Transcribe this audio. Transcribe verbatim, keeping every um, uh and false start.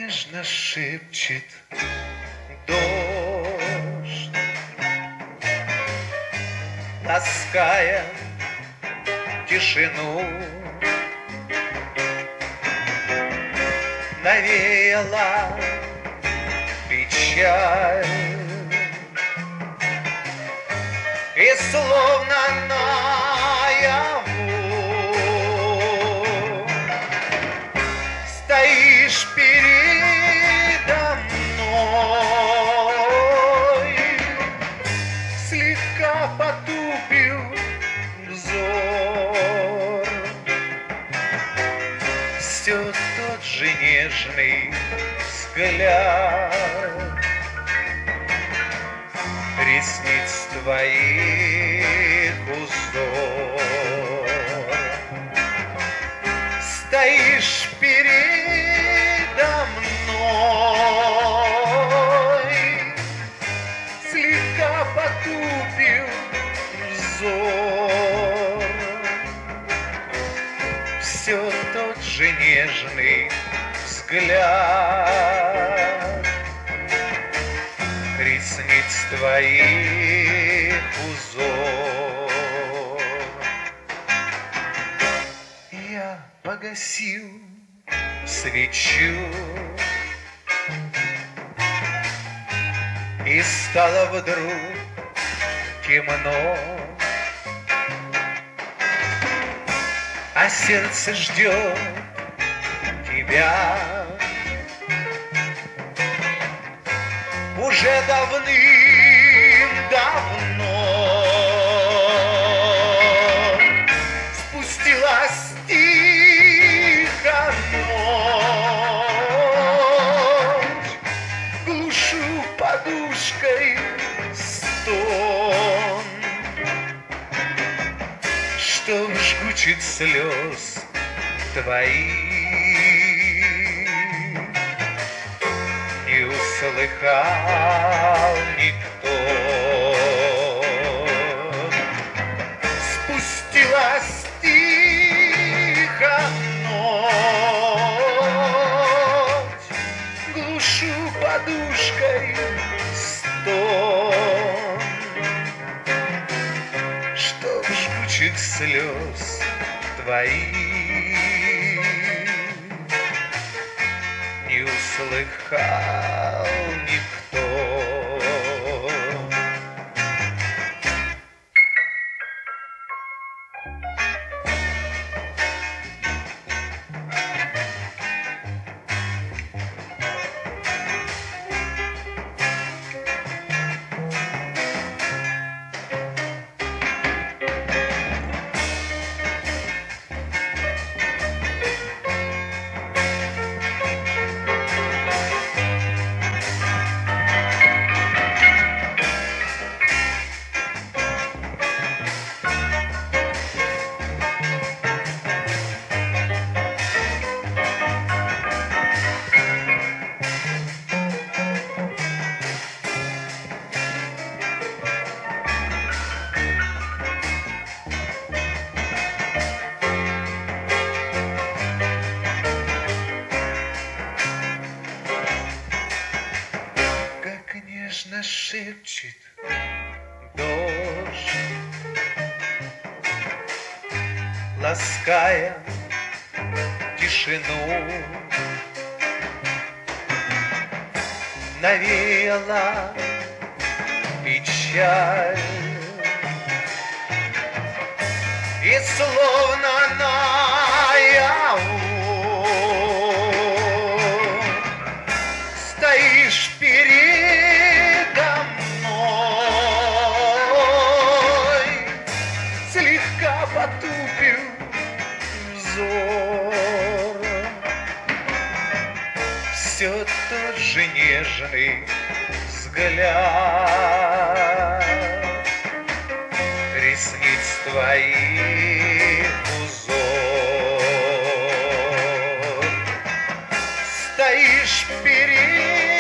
нежно шепчет дождь, лаская тишину. Навеяла печаль, и словно наяву стоишь передо мной, слегка потупил взор. Все тот же нежный взгляд ресниц твоих узор. Стоишь передо мной, слегка потупил взор. Все тот же нежный взгляд ресниц твоих узор. Я погасил свечу, и стало вдруг темно, а сердце ждет тебя уже давным-давно. Спустилась тихо ночь, глушу подушкой стон, что жгучит слез твоих не услыхал никто. Спустилась тихо ночь, глушу подушкой стон, что жгучих слез твоих не услыхал никто. Нежно шепчет дождь, лаская тишину. Навеяла печаль, и словно наяву стоишь передо мной, слегка потупил взор. Все тот же нежный взгляд ресниц твоих узор. Стоишь перед